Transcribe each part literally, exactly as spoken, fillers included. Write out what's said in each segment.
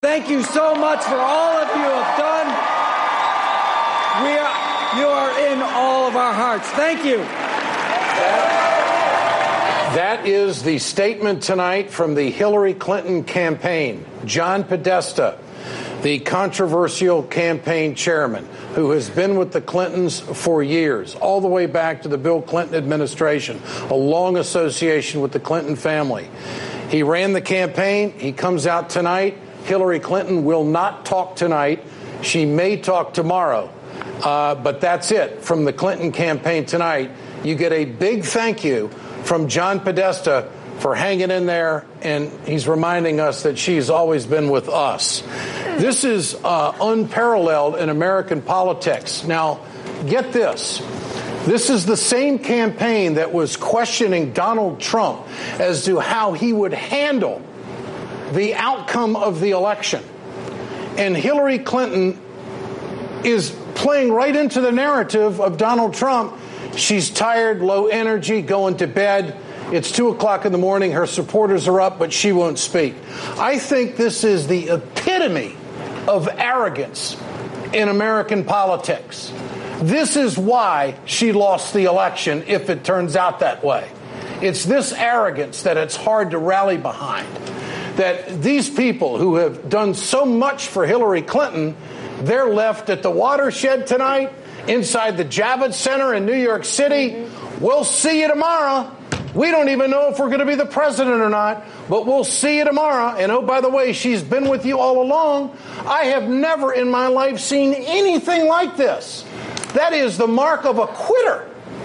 Thank you so much for all of you have done. We are, you are in all of our hearts. Thank you. That is the statement tonight from the Hillary Clinton campaign. John Podesta, the controversial campaign chairman, who has been with the Clintons for years, all the way back to the Bill Clinton administration, a long association with the Clinton family. He ran the campaign. He comes out tonight. Hillary Clinton will not talk tonight. She may talk tomorrow. Uh, but that's it from the Clinton campaign tonight. You get a big thank you from John Podesta for hanging in there, and he's reminding us that she's always been with us. This is uh, unparalleled in American politics. Now, get this. This is the same campaign that was questioning Donald Trump as to how he would handle the outcome of the election. And Hillary Clinton is playing right into the narrative of Donald Trump. She's tired, low energy, going to bed. It's two o'clock in the morning. Her supporters are up, but she won't speak. I think this is the epitome of arrogance in American politics. This is why she lost the election, if it turns out that way. It's this arrogance that it's hard to rally behind. That these people who have done so much for Hillary Clinton, they're left at the watershed tonight, inside the Javits Center in New York City. Mm-hmm. We'll see you tomorrow. We don't even know if we're going to be the president or not, but we'll see you tomorrow. And oh, by the way, she's been with you all along. I have never in my life seen anything like this. That is the mark of a quitter.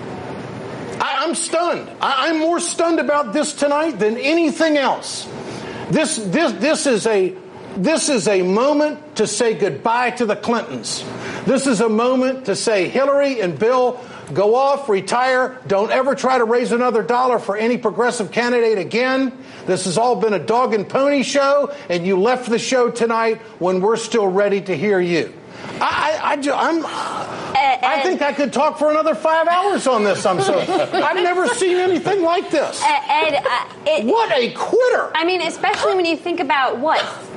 I, I'm stunned. I, I'm more stunned about this tonight than anything else. This, this, this is a, this is a moment to say goodbye to the Clintons. This is a moment to say, Hillary and Bill, go off, retire. Don't ever try to raise another dollar for any progressive candidate again. This has all been a dog and pony show, and you left the show tonight when we're still ready to hear you. I, I, I, I'm, I think I could talk for another five hours on this. I'm so. I've never seen anything like this. Ed, uh, it, what a quitter! I mean, especially when you think about what